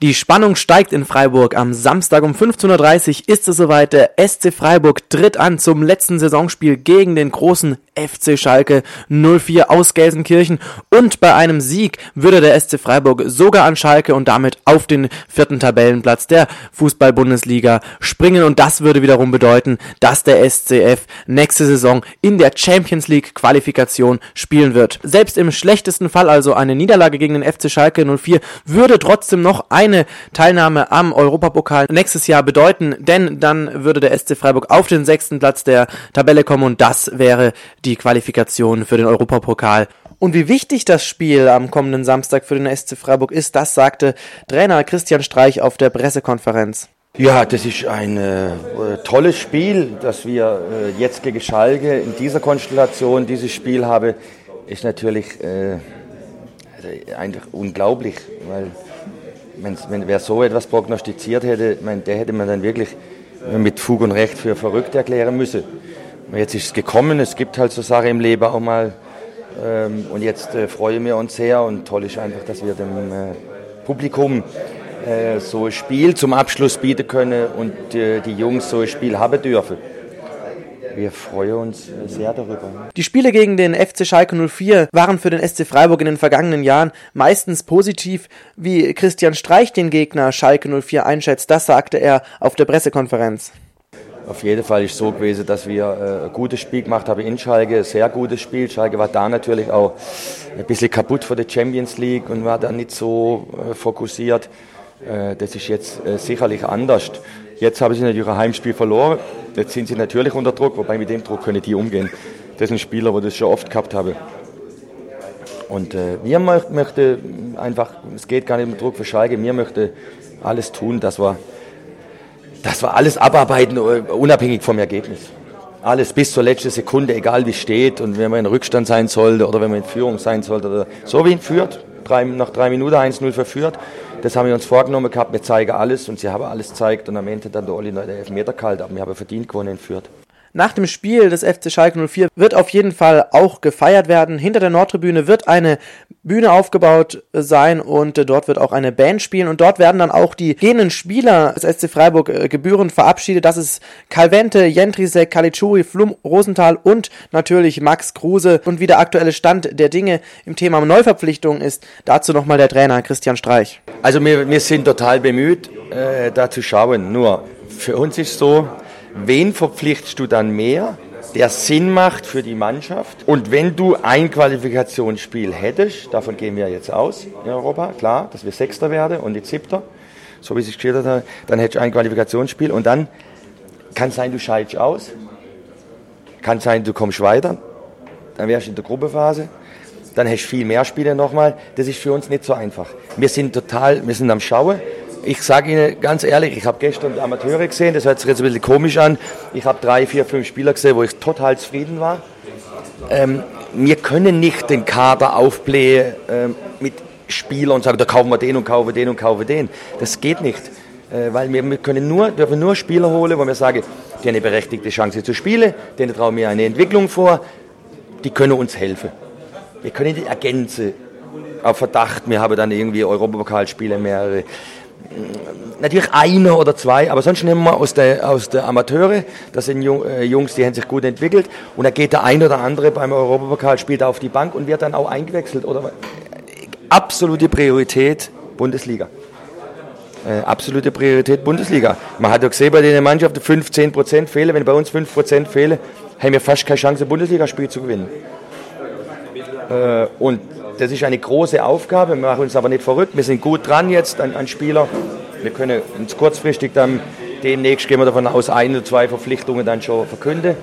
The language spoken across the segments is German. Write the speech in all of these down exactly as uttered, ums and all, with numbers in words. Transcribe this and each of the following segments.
Die Spannung steigt in Freiburg. Am Samstag um fünfzehn Uhr dreißig ist es soweit. Der S C Freiburg tritt an zum letzten Saisonspiel gegen den großen F C Schalke null vier aus Gelsenkirchen. Und bei einem Sieg würde der S C Freiburg sogar an Schalke und damit auf den vierten Tabellenplatz der Fußball-Bundesliga springen. Und das würde wiederum bedeuten, dass der S C F nächste Saison in der Champions League Qualifikation spielen wird. Selbst im schlechtesten Fall, also eine Niederlage gegen den F C Schalke null vier, würde trotzdem noch ein eine Teilnahme am Europapokal nächstes Jahr bedeuten, denn dann würde der S C Freiburg auf den sechsten Platz der Tabelle kommen und das wäre die Qualifikation für den Europapokal. Und wie wichtig das Spiel am kommenden Samstag für den S C Freiburg ist, das sagte Trainer Christian Streich auf der Pressekonferenz. Ja, das ist ein äh, tolles Spiel, dass wir äh, jetzt gegen Schalke in dieser Konstellation dieses Spiel haben, ist natürlich äh, eigentlich unglaublich, weil Wenn, wenn wer so etwas prognostiziert hätte, mein, der hätte man dann wirklich mit Fug und Recht für verrückt erklären müssen. Jetzt ist es gekommen, es gibt halt so Sachen im Leben auch mal. Ähm, und jetzt äh, freuen wir uns sehr und toll ist einfach, dass wir dem äh, Publikum äh, so ein Spiel zum Abschluss bieten können und äh, die Jungs so ein Spiel haben dürfen. Wir freuen uns sehr darüber. Die Spiele gegen den F C Schalke null vier waren für den S C Freiburg in den vergangenen Jahren meistens positiv. Wie Christian Streich den Gegner Schalke null vier einschätzt, das sagte er auf der Pressekonferenz. Auf jeden Fall ist es so gewesen, dass wir äh, ein gutes Spiel gemacht haben in Schalke, ein sehr gutes Spiel. Schalke war da natürlich auch ein bisschen kaputt vor der Champions League und war da nicht so äh, fokussiert. Äh, das ist jetzt äh, sicherlich anders. Jetzt haben sie natürlich ein Heimspiel verloren. Jetzt sind sie natürlich unter Druck, wobei mit dem Druck können die umgehen. Das sind Spieler, die das schon oft gehabt haben. Und äh, wir möchten einfach, es geht gar nicht um Druck für Schalke, wir möchten alles tun, dass wir, dass wir alles abarbeiten, unabhängig vom Ergebnis. Alles bis zur letzten Sekunde, egal wie es steht und wenn man in Rückstand sein sollte oder wenn man in Führung sein sollte. Oder so wie in Fürth, drei, nach drei Minuten eins null für Fürth. Das haben wir uns vorgenommen gehabt, wir zeigen alles und sie haben alles gezeigt und am Ende dann der Olli noch den Elfmeter gehalten, aber wir haben verdient gewonnen in Fürth. Nach dem Spiel des F C Schalke null vier wird auf jeden Fall auch gefeiert werden. Hinter der Nordtribüne wird eine Bühne aufgebaut sein und dort wird auch eine Band spielen und dort werden dann auch die gehenden Spieler des S C Freiburg gebührend verabschiedet. Das ist Calvente, Jendrisek, Caligiuri, Flum, Rosenthal und natürlich Max Kruse. Und wie der aktuelle Stand der Dinge im Thema Neuverpflichtung ist, dazu nochmal der Trainer Christian Streich. Also wir, wir sind total bemüht, äh, da zu schauen. Nur für uns ist so, wen verpflichtest du dann mehr, der Sinn macht für die Mannschaft? Und wenn du ein Qualifikationsspiel hättest, davon gehen wir jetzt aus in Europa, klar, dass wir Sechster werden und nicht Siebter, so wie es sich geschildert hat, dann hättest du ein Qualifikationsspiel und dann kann es sein, du scheidest aus, kann sein, du kommst weiter, dann wärst du in der Gruppenphase, dann hast du viel mehr Spiele nochmal. Das ist für uns nicht so einfach. Wir sind total, wir sind am Schauen. Ich sage Ihnen ganz ehrlich, ich habe gestern die Amateure gesehen, das hört sich jetzt ein bisschen komisch an. Ich habe drei, vier, fünf Spieler gesehen, wo ich total zufrieden war. Ähm, wir können nicht den Kader aufblähen ähm, mit Spielern und sagen, da kaufen wir den und kaufen den und kaufen den. Das geht nicht, äh, weil wir, wir können nur, dürfen nur Spieler holen, wo wir sagen, die haben eine berechtigte Chance zu spielen, denen trauen wir eine Entwicklung vor, die können uns helfen. Wir können die ergänzen. Auf Verdacht, wir haben dann irgendwie Europapokalspiele mehrere. Natürlich einer oder zwei, aber sonst nehmen wir aus der, aus der Amateure, das sind Jungs, die haben sich gut entwickelt und da geht der ein oder andere beim Europapokalspiel da auf die Bank und wird dann auch eingewechselt. Oder absolute Priorität Bundesliga. Äh, absolute Priorität Bundesliga. Man hat ja gesehen, bei den Mannschaften fünfzehn Prozent fehlen, wenn bei uns fünf Prozent fehlen, haben wir fast keine Chance, ein Bundesligaspiel zu gewinnen. Äh, und das ist eine große Aufgabe, wir machen uns aber nicht verrückt, wir sind gut dran jetzt an, an Spieler. Wir können uns kurzfristig dann, demnächst gehen wir davon aus, ein oder zwei Verpflichtungen dann schon verkünden.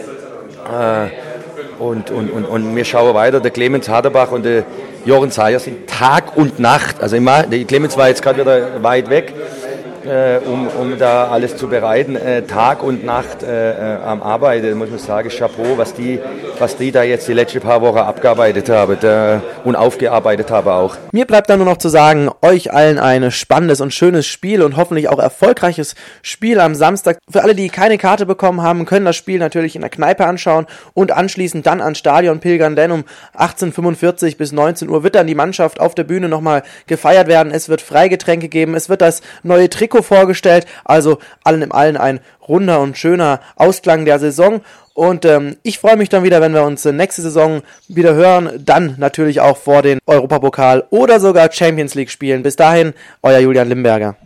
Äh, und, und, und, und wir schauen weiter, der Clemens Haderbach und der Jochen Seyer sind Tag und Nacht, also immer, der Clemens war jetzt gerade wieder weit weg, äh, um, um da alles zu bereiten. Äh, Tag und Nacht äh, am Arbeiten, muss man sagen, Chapeau, was die, was die da jetzt die letzten paar Wochen abgearbeitet haben da, und aufgearbeitet haben auch. Mir bleibt dann nur noch zu sagen, euch allen ein spannendes und schönes Spiel und hoffentlich auch erfolgreiches Spiel am Samstag. Für alle, die keine Karte bekommen haben, können das Spiel natürlich in der Kneipe anschauen und anschließend dann ans Stadion pilgern, denn um achtzehn Uhr fünfundvierzig bis neunzehn Uhr wird dann die Mannschaft auf der Bühne nochmal gefeiert werden. Es wird Freigetränke geben, es wird das neue Trikot vorgestellt, also allen im allen ein runder und schöner Ausklang der Saison. Und ähm, ich freue mich dann wieder, wenn wir uns nächste Saison wieder hören, dann natürlich auch vor den Europapokal oder sogar Champions League Spielen. Bis dahin, euer Julian Limberger.